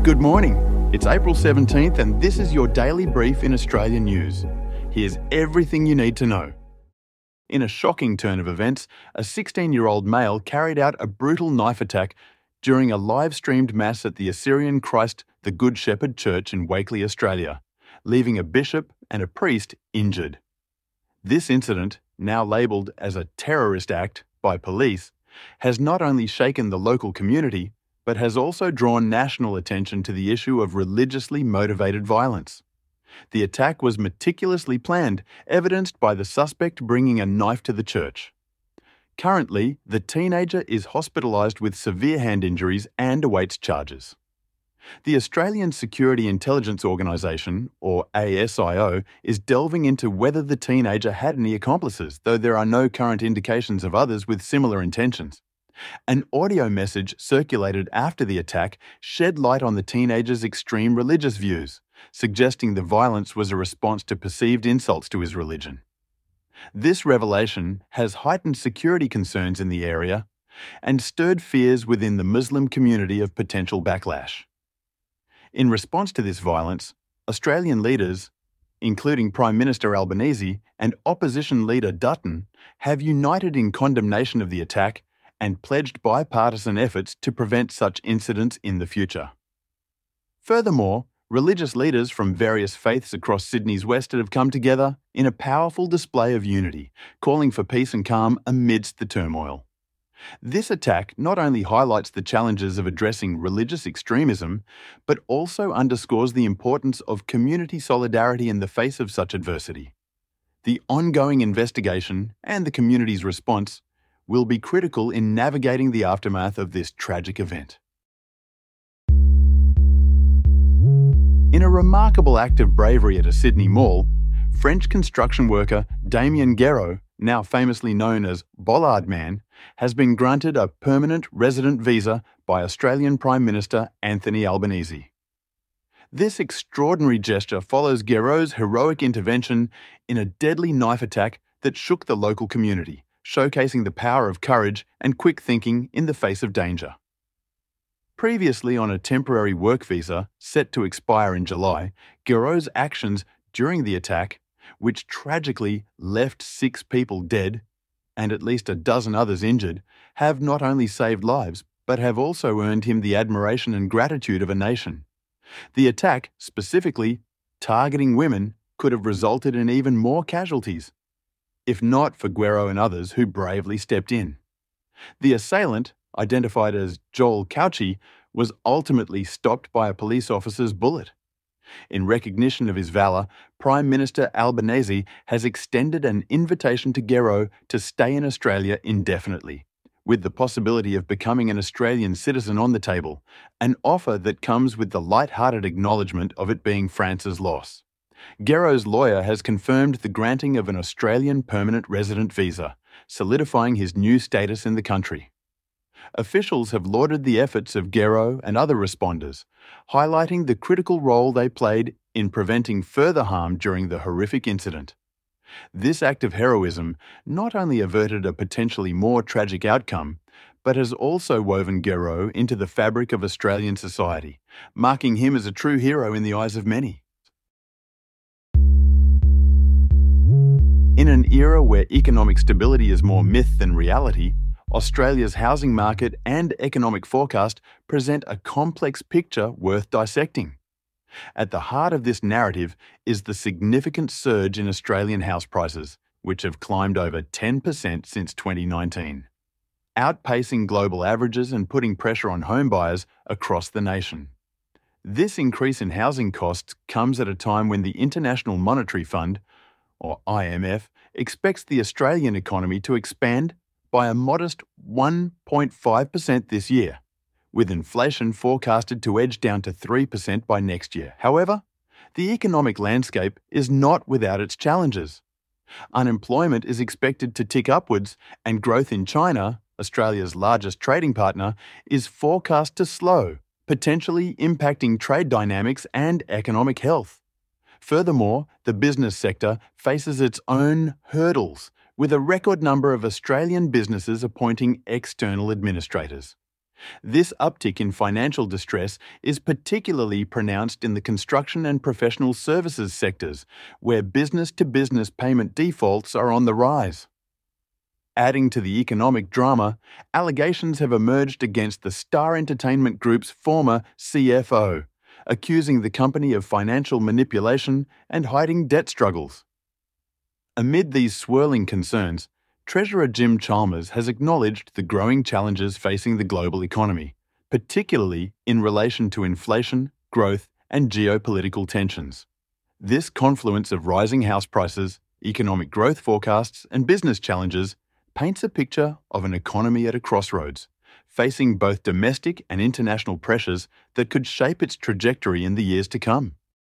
Good morning. It's April 17th and this is your daily brief in Australian news. Here's everything you need to know. In a shocking turn of events, a 16-year-old male carried out a brutal knife attack during a live-streamed mass at the Assyrian Christ the Good Shepherd Church in Wakeley, Australia, leaving a bishop and a priest injured. This incident, now labelled as a terrorist act by police, has not only shaken the local community, but has also drawn national attention to the issue of religiously motivated violence. The attack was meticulously planned, evidenced by the suspect bringing a knife to the church. Currently, the teenager is hospitalised with severe hand injuries and awaits charges. The Australian Security Intelligence Organisation, or ASIO, is delving into whether the teenager had any accomplices, though there are no current indications of others with similar intentions. An audio message circulated after the attack shed light on the teenager's extreme religious views, suggesting the violence was a response to perceived insults to his religion. This revelation has heightened security concerns in the area and stirred fears within the Muslim community of potential backlash. In response to this violence, Australian leaders, including Prime Minister Albanese and opposition leader Dutton, have united in condemnation of the attack and pledged bipartisan efforts to prevent such incidents in the future. Furthermore, religious leaders from various faiths across Sydney's west have come together in a powerful display of unity, calling for peace and calm amidst the turmoil. This attack not only highlights the challenges of addressing religious extremism, but also underscores the importance of community solidarity in the face of such adversity. The ongoing investigation and the community's response will be critical in navigating the aftermath of this tragic event. In a remarkable act of bravery at a Sydney mall, French construction worker Damien Guerreau, now famously known as Bollard Man, has been granted a permanent resident visa by Australian Prime Minister Anthony Albanese. This extraordinary gesture follows Guerreau's heroic intervention in a deadly knife attack that shook the local community, showcasing the power of courage and quick thinking in the face of danger. Previously on a temporary work visa set to expire in July, Guerreau's actions during the attack, which tragically left 6 people dead and at least a dozen others injured, have not only saved lives, but have also earned him the admiration and gratitude of a nation. The attack, specifically targeting women, could have resulted in even more casualties, if not for Guerreau and others who bravely stepped in. The assailant, identified as Joel Cauchi, was ultimately stopped by a police officer's bullet. In recognition of his valour, Prime Minister Albanese has extended an invitation to Guerreau to stay in Australia indefinitely, with the possibility of becoming an Australian citizen on the table, an offer that comes with the light-hearted acknowledgement of it being France's loss. Guerreau's lawyer has confirmed the granting of an Australian permanent resident visa, solidifying his new status in the country. Officials have lauded the efforts of Guerreau and other responders, highlighting the critical role they played in preventing further harm during the horrific incident. This act of heroism not only averted a potentially more tragic outcome, but has also woven Guerreau into the fabric of Australian society, marking him as a true hero in the eyes of many. In an era where economic stability is more myth than reality, Australia's housing market and economic forecast present a complex picture worth dissecting. At the heart of this narrative is the significant surge in Australian house prices, which have climbed over 10% since 2019, outpacing global averages and putting pressure on home buyers across the nation. This increase in housing costs comes at a time when the International Monetary Fund, or IMF, expects the Australian economy to expand by a modest 1.5% this year, with inflation forecasted to edge down to 3% by next year. However, the economic landscape is not without its challenges. Unemployment is expected to tick upwards, and growth in China, Australia's largest trading partner, is forecast to slow, potentially impacting trade dynamics and economic health. Furthermore, the business sector faces its own hurdles, with a record number of Australian businesses appointing external administrators. This uptick in financial distress is particularly pronounced in the construction and professional services sectors, where business-to-business payment defaults are on the rise. Adding to the economic drama, allegations have emerged against the Star Entertainment Group's former CFO, accusing the company of financial manipulation and hiding debt struggles. Amid these swirling concerns, Treasurer Jim Chalmers has acknowledged the growing challenges facing the global economy, particularly in relation to inflation, growth, and geopolitical tensions. This confluence of rising house prices, economic growth forecasts, and business challenges paints a picture of an economy at a crossroads, facing both domestic and international pressures that could shape its trajectory in the years to come.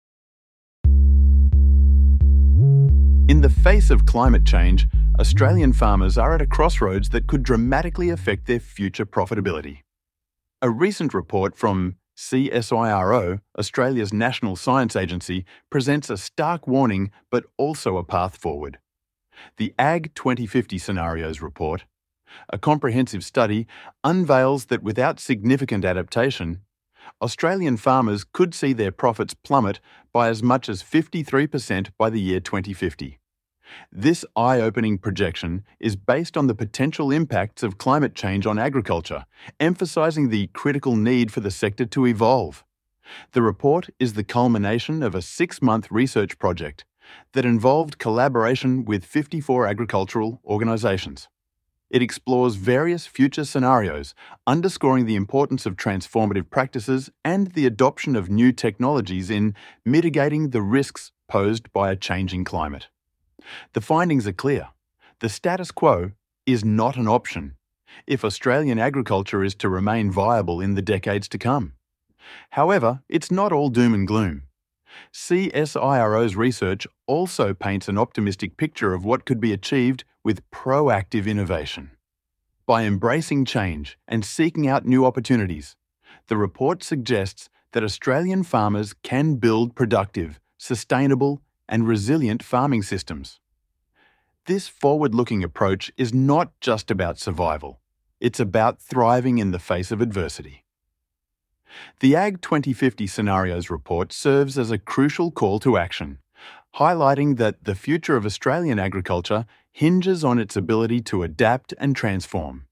In the face of climate change, Australian farmers are at a crossroads that could dramatically affect their future profitability. A recent report from CSIRO, Australia's national science agency, presents a stark warning but also a path forward. The Ag 2050 Scenarios report, a comprehensive study, unveils that without significant adaptation, Australian farmers could see their profits plummet by as much as 53% by the year 2050. This eye-opening projection is based on the potential impacts of climate change on agriculture, emphasising the critical need for the sector to evolve. The report is the culmination of a 6-month research project that involved collaboration with 54 agricultural organisations. It explores various future scenarios, underscoring the importance of transformative practices and the adoption of new technologies in mitigating the risks posed by a changing climate. The findings are clear. The status quo is not an option if Australian agriculture is to remain viable in the decades to come. However, it's not all doom and gloom. CSIRO's research also paints an optimistic picture of what could be achieved with proactive innovation. By embracing change and seeking out new opportunities, the report suggests that Australian farmers can build productive, sustainable, and resilient farming systems. This forward-looking approach is not just about survival. It's about thriving in the face of adversity. The Ag 2050 Scenarios report serves as a crucial call to action, highlighting that the future of Australian agriculture hinges on its ability to adapt and transform.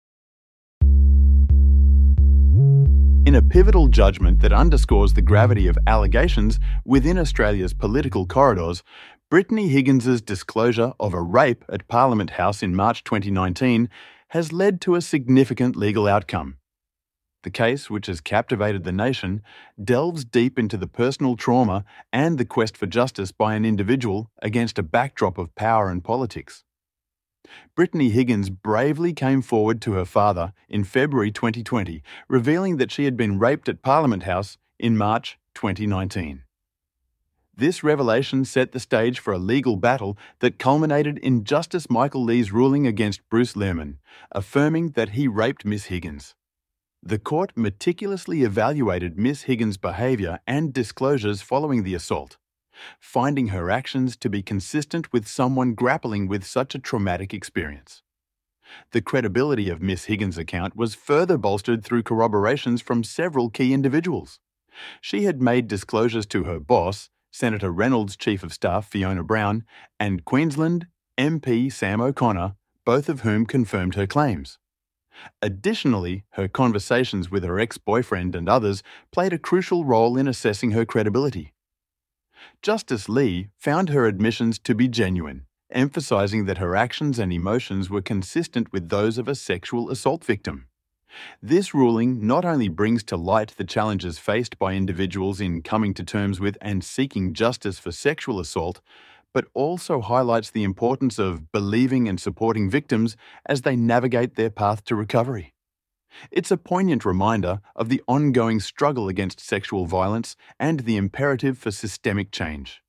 In a pivotal judgment that underscores the gravity of allegations within Australia's political corridors, Brittany Higgins's disclosure of a rape at Parliament House in March 2019 has led to a significant legal outcome. The case, which has captivated the nation, delves deep into the personal trauma and the quest for justice by an individual against a backdrop of power and politics. Brittany Higgins bravely came forward to her father in February 2020, revealing that she had been raped at Parliament House in March 2019. This revelation set the stage for a legal battle that culminated in Justice Michael Lee's ruling against Bruce Lehrmann, affirming that he raped Miss Higgins. The court meticulously evaluated Miss Higgins' behaviour and disclosures following the assault, finding her actions to be consistent with someone grappling with such a traumatic experience. The credibility of Miss Higgins' account was further bolstered through corroborations from several key individuals. She had made disclosures to her boss, Senator Reynolds' Chief of Staff Fiona Brown, and Queensland MP Sam O'Connor, both of whom confirmed her claims. Additionally, her conversations with her ex-boyfriend and others played a crucial role in assessing her credibility. Justice Lee found her admissions to be genuine, emphasising that her actions and emotions were consistent with those of a sexual assault victim. This ruling not only brings to light the challenges faced by individuals in coming to terms with and seeking justice for sexual assault, but also highlights the importance of believing and supporting victims as they navigate their path to recovery. It's a poignant reminder of the ongoing struggle against sexual violence and the imperative for systemic change.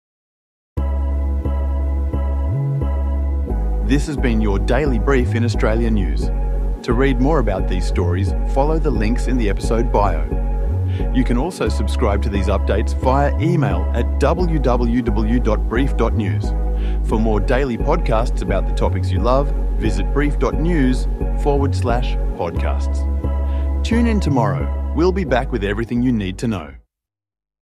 This has been your daily brief in Australia News. To read more about these stories, follow the links in the episode bio. You can also subscribe to these updates via email at www.brief.news. For more daily podcasts about the topics you love, visit brief.news/podcasts. Tune in tomorrow. We'll be back with everything you need to know.